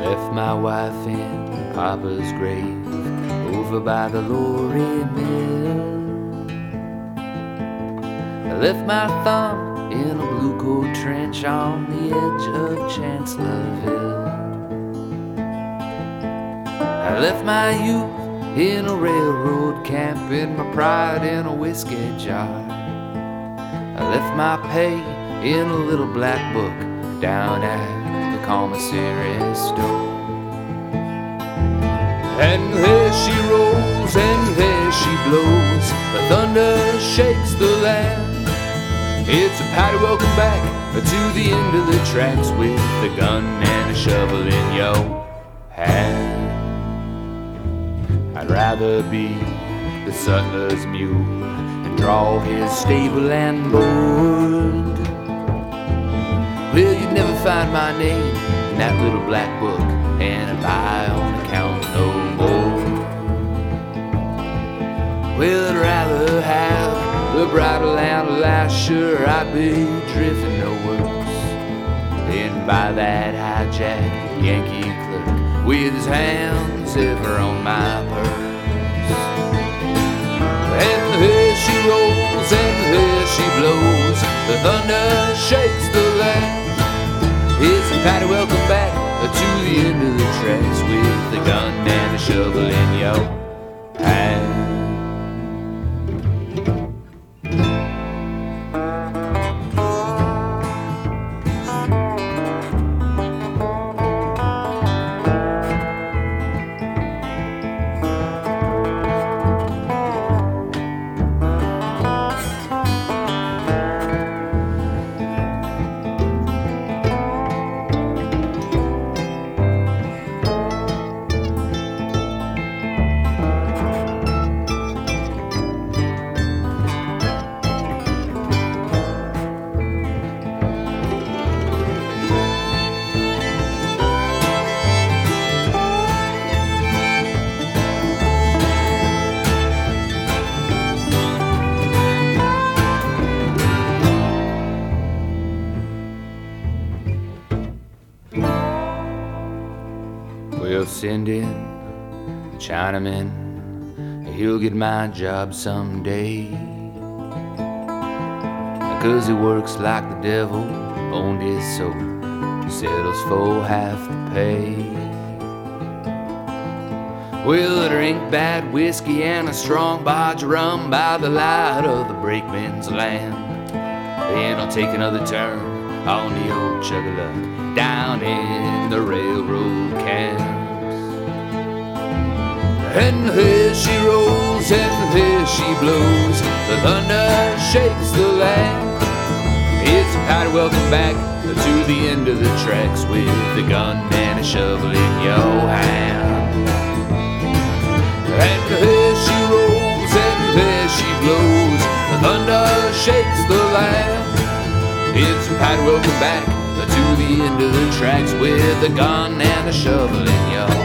left my wife in Papa's grave over by the Lorry Mill. I left my thumb in a blue coat trench on the edge of Chancellorsville. I left my youth in a railroad camp and my pride in a whiskey jar. I left my pay in a little black book down at the commissary store. And there she rolls and there she blows, the thunder shakes the land. It's a Patty welcome back to the end of the tracks with a gun and a shovel in your hand. I'd rather be the sutler's mule and draw his stable and board. Well, you'd never find my name in that little black book, and if I on account no more. Well, I'd rather have the bridle and the lash, sure I'd be drifting no worse than by that hijacked Yankee clerk with his hands ever on my purse. And there she rolls and there she blows, the thunder shakes the land. It's a Patty welcome back to the end of the tracks with a gun and a shovel in your hand. We'll send in the Chinaman, he'll get my job someday. 'Cause he works like the devil, owned his soul, settles for half the pay. We'll drink bad whiskey and a strong bodge rum by the light of the brakeman's lamp. Then I'll take another turn on the old Chug-a-Luck down in the railroad camps. And there she rolls and there she blows, the thunder shakes the land. It's a Patty welcome back to the end of the tracks with a gun and a shovel in your hand. And there she rolls and there she blows, the thunder shakes the land. It's a Patty welcome back to the end of the tracks with a gun and a shovel in your hand.